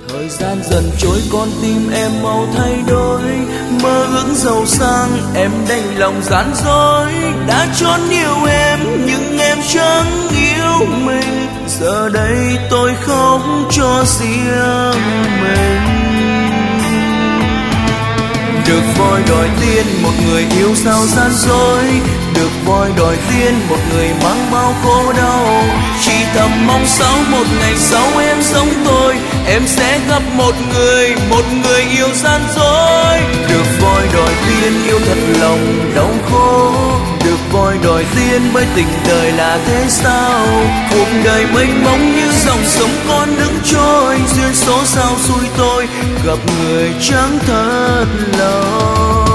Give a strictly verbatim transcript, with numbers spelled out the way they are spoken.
Thời gian dần trôi con tim em mau thay đổi, mơ ước giàu sang em đành lòng gian dối. Đã chọn yêu em nhưng em chẳng yêu mình, giờ đây tôi khóc cho riêng mình. Được voi đòi tiên một người yêu sao gian dối, được voi đòi tiên một người mang bao khổ đau. Chỉ thầm mong sau một ngày sau em giống tôi, em sẽ gặp một người, một người yêu gian dối. Được voi đòi tiên yêu thật lòng đau khổ, được voi đòi tiên bởi tình đời là thế sao. Cuộc đời mênh mông như dòng sông con nước trôi, duyên số sao xui tôi gặp người chẳng thật lòng.